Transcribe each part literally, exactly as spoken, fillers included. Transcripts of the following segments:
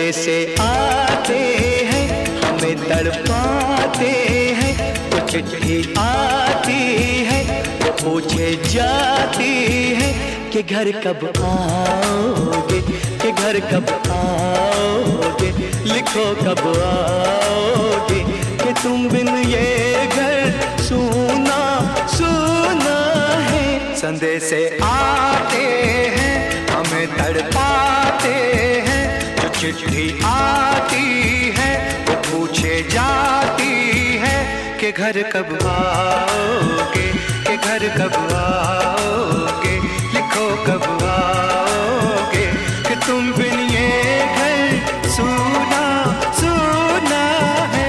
संदेशे आते हैं, हमें तड़पाते हैं। कुछ चिट्ठी आती है, वो पूछे जाती है कि घर कब आओगे, कि घर कब आओगे, लिखो कब आओगे, कि तुम बिन ये घर सूना सूना है। संदेशे आते हैं, हमें तड़पाते हैं। जो चिट्ठी आती है, वो पूछे जाती है कि घर कब आओगे, कि घर कब आओगे, लिखो कब आओगे, कि तुम बिन ये घर सूना सूना है।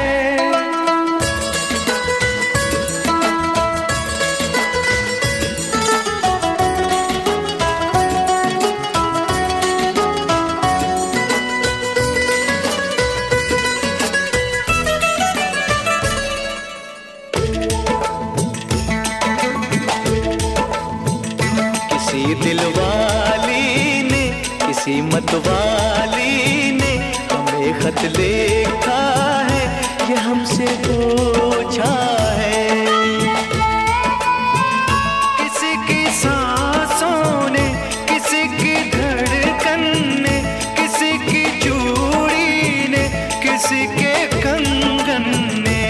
किसी दिलवाली ने, किसी मतवाली ने हमें खत लिखा है, ये हमसे पूछा है। किसी की सांसों ने, किसी की धड़कन ने, किसी की चूड़ी ने, किसी के कंगन ने,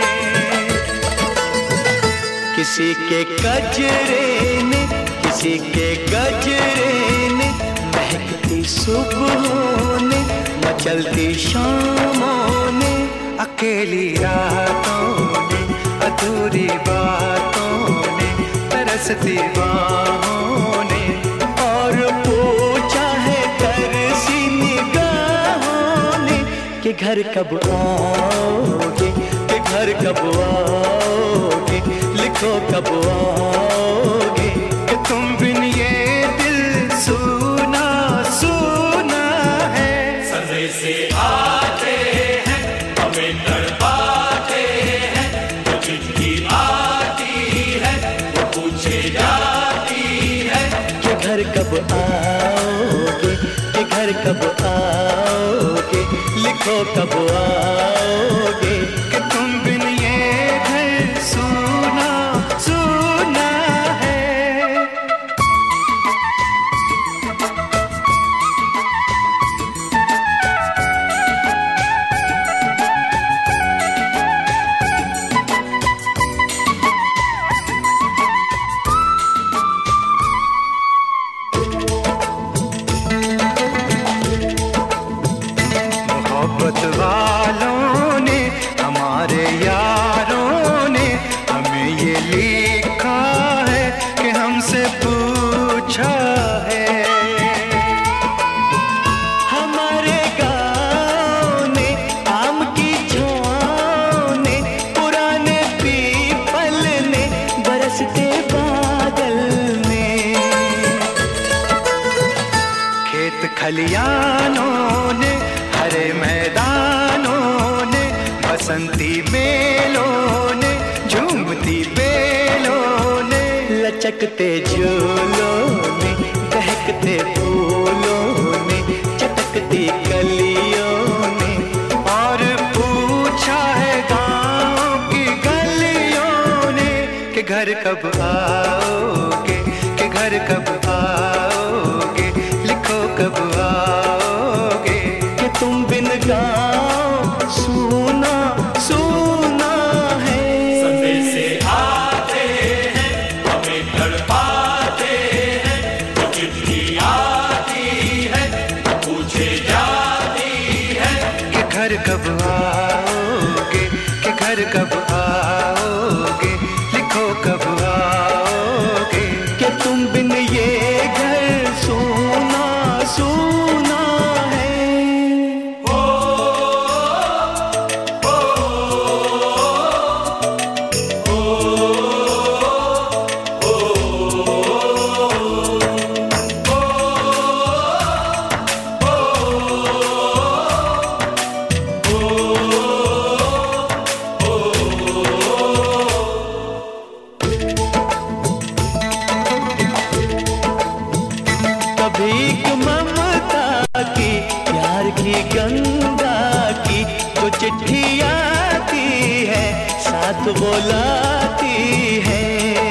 किसी के गजरे ने, किसी के गजरे ने, महकती सुबहों ने, मचलती शामों ने, अकेली रातों ने, अधूरी बातों ने, तरसती बाहों ने, और पूछा है तरसी निगाहों ने कि घर कब आओगे, कि घर कब आओगे, लिखो कब आओगे, तुम बिन ये दिल सूना सूना है। संदेशे आते हैं, हमें तड़पाते हैं। जो चिट्ठी आती है, वो पूछे जाती है कि घर कब आओगे, कि घर कब आओगे, लिखो कब आओगे, कि तुम बिन ये घर सूना सूना है। मोहब्बत वालों ने, हमारे यारों ने हमें ये लिखा है कि हमसे पूछा है। हमारे गाँव ने, आम की छाँव ने, पुराने पीपल ने, बरसते बादल ने, खेत खलियानों ने, हरे मैदानों ने, बसंती मेलों ने, झूमती बेलों ने, लचकते झूलों ने, बहकते फूलों ने, चटकती कलियों ने, और पूछा है गाँव की गलियों ने कि घर कब आओगे, कि घर कब आओगे, लिखो कब आओगे, कि तुम बिन गाँव सूना सूना है। संदेशे आते हैं, हमें तड़पाते हैं। जो चिट्ठी आती है, वो पूछे जाती है कि घर कब आओगे, कि घर कब आओगे, लिखो कब आओगे, कि तुम बिन ये घर सूना सूना है। ओ चंदा की जो चिट्ठी आती है साथ वो लाती है।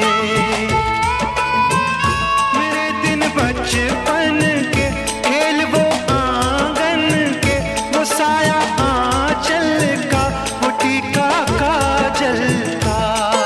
मेरे दिन बचपन के खेल वो आंगन के, वो साया आंचल का, वो टीका काजल का,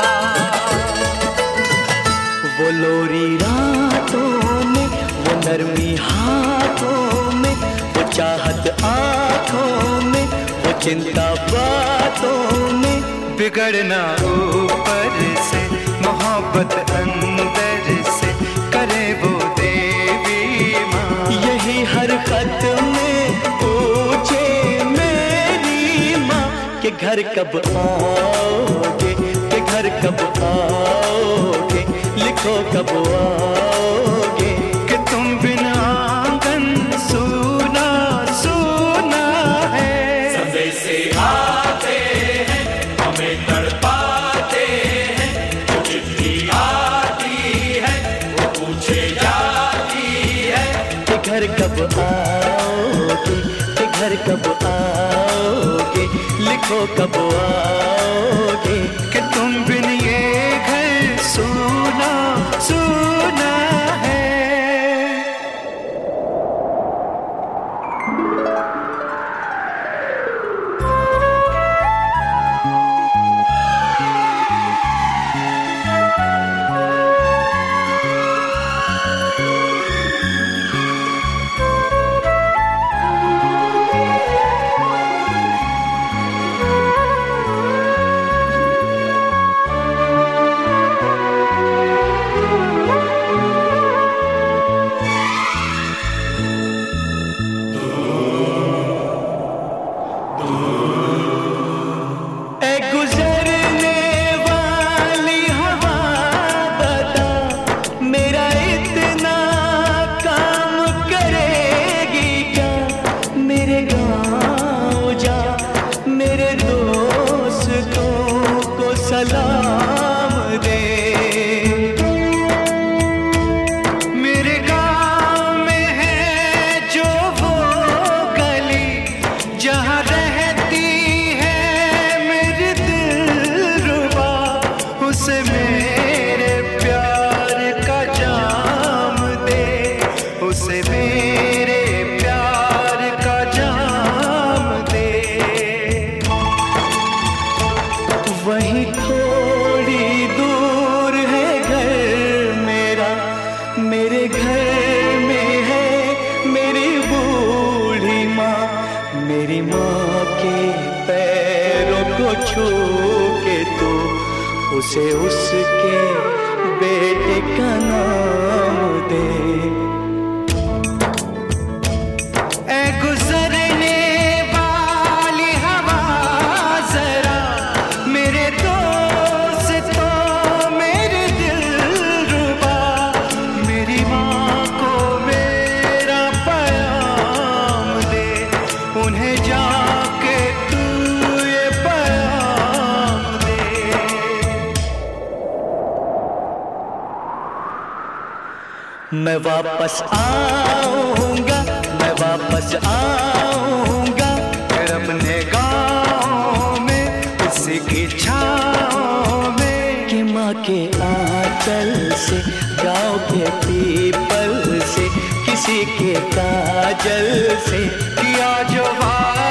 वो लोरी रातों में, वो नरमी हाथों में, वो चाहत आंखों में, वो चिंता बातों में। बिगड़ना ऊपर से, मोहब्बत अंदर से, करे वो देवी माँ। यही हर खत में पूछे मेरी माँ कि घर कब आओगे, कि घर कब आओगे, लिखो कब आओगे, कि तुम बिना आंगन सूना सूना है। संदेशे आते हैं हमें तड़पाते हैं, जो चिट्ठी आती है वो पूछे जाती है कि घर कब आओगे, कि घर कब आओगे, लिखो कब आओगे, कि तुम बिन ये घर सूना सूना है। सलाम दे, मेरे गाँव में है जो वो गली जहाँ रहती है मेरी दिलरुबा, उसे मेरे प्यार का जाम दे, उसे मेरे प्यार का जाम दे। वहीं थोड़ी दूर है घर मेरा, मेरे घर में है मेरी बूढ़ी माँ, मेरी माँ के पैरों को छू के तू उसे उसके बेटे का नाम दे। ऐ गुजरने वाली हवा जरा मेरे दोस्तों मेरे दिलरुबा, मेरी माँ को मेरा पैगाम दे, उन्हें जाके तू ये पैगाम दे। मैं वापस आऊंगा, मैं वापस आऊंगा, फिर अपने गाँव में उसी की छाँव में, कि माँ के आंचल से, गाँव के पीपल से, किसी के काजल से किया जो